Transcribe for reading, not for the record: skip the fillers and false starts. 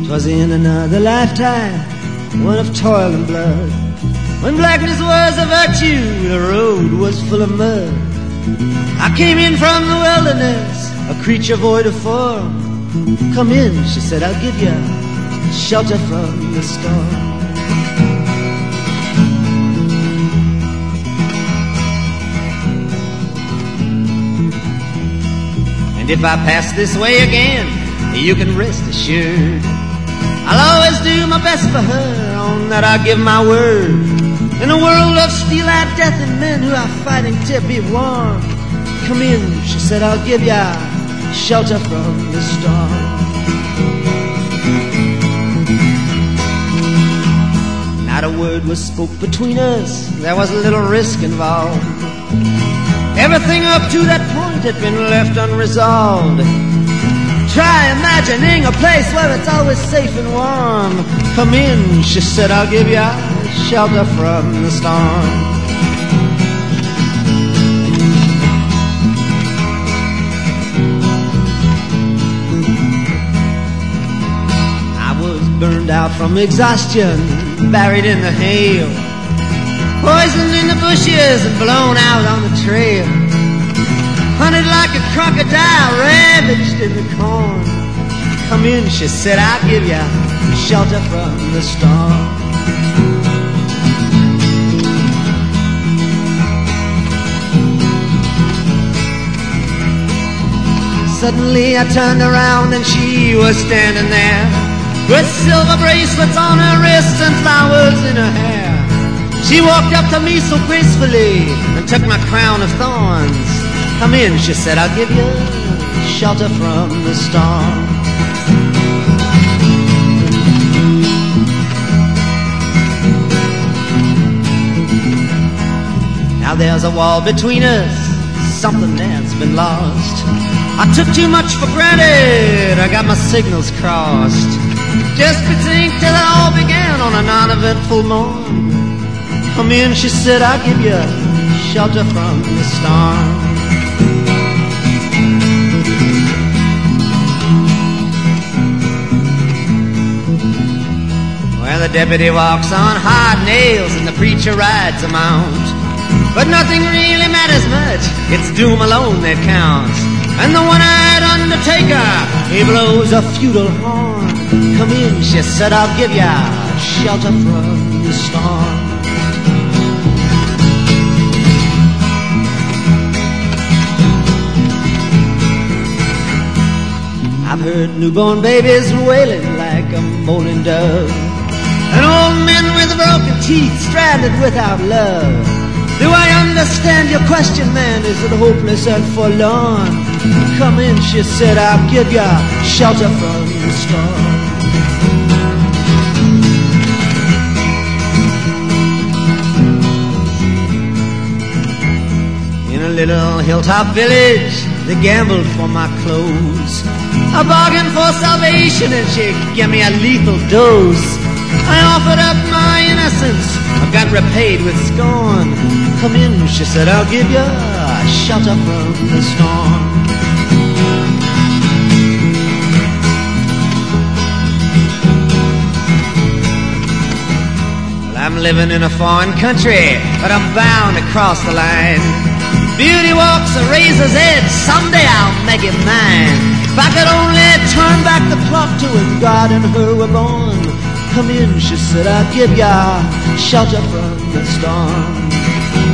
'Twas in another lifetime, one of toil and blood, when blackness was a virtue, the road was full of mud. I came in from the wilderness, a creature void of form. Come in, she said, I'll give you shelter from the storm. And if I pass this way again, you can rest assured I'll always do my best for her, on that I give my word. In a world of steel-eyed death and men who are fighting to be warm, come in, she said, I'll give ya shelter from the storm. Not a word was spoke between us, there was a little risk involved. Everything up to that point had been left unresolved. Try imagining a place where it's always safe and warm. Come in, she said, I'll give you shelter from the storm. I was burned out from exhaustion, buried in the hail, poisoned in the bushes and blown out on the trail, hunted like a crocodile, ravaged in the corn. Come in, she said, I'll give you shelter from the storm. Suddenly I turned around and she was standing there, with silver bracelets on her wrists and flowers in her hair. She walked up to me so gracefully and took my crown of thorns. Come in, she said, I'll give you shelter from the storm. Now there's a wall between us, something that's been lost. I took too much for granted, I got my signals crossed. Just between till it all began on a non-eventful morn. Come in, she said, I'll give you shelter from the storm. Well, the deputy walks on hard nails and the preacher rides a mount, but nothing really matters much, it's doom alone that counts. And the one-eyed undertaker, he blows a feudal horn. Come in, she said, I'll give ya shelter from the storm. I've heard newborn babies wailing like a moaning dove, and old men with broken teeth stranded without love. Do I understand your question, man? Is it hopeless and forlorn? Come in, she said, I'll give ya shelter from the storm. In a little hilltop village, they gambled for my clothes. I bargained for salvation and she gave me a lethal dose. I offered up my innocence, I got repaid with scorn. Come in, she said, I'll give you shelter from the storm. Well, I'm living in a foreign country, but I'm bound to cross the line. Beauty walks a razor's edge, someday I'll make it mine. If I could only turn back the clock to when God and her were born. Come in, she said, I'll give ya shelter from the storm.